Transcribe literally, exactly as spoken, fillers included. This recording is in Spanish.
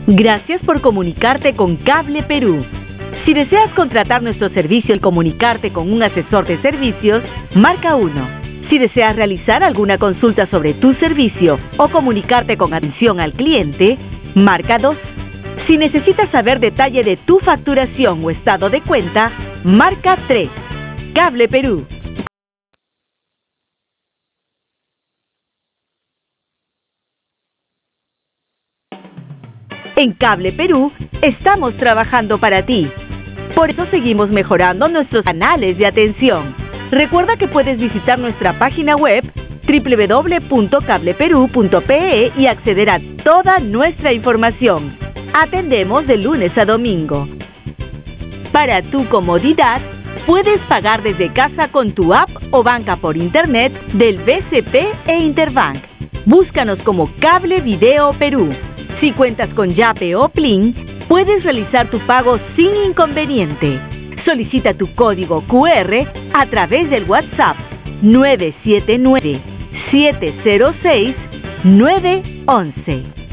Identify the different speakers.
Speaker 1: Gracias por comunicarte con Cable Perú. Si deseas contratar nuestro servicio y comunicarte con un asesor de servicios, marca uno. Si deseas realizar alguna consulta sobre tu servicio o comunicarte con atención al cliente, marca dos. Si necesitas saber detalle de tu facturación o estado de cuenta, marca tres. Cable Perú. En Cable Perú estamos trabajando para ti. Por eso seguimos mejorando nuestros canales de atención. Recuerda que puedes visitar nuestra página web doble u doble u doble u punto cable perú punto pe e y acceder a toda nuestra información. Atendemos de lunes a domingo. Para tu comodidad, puedes pagar desde casa con tu app o banca por internet del B C P e Interbank. Búscanos como Cable Video Perú. Si cuentas con Yape o Plin, puedes realizar tu pago sin inconveniente. Solicita tu código cu erre a través del WhatsApp nueve siete nueve, siete cero seis, nueve uno uno.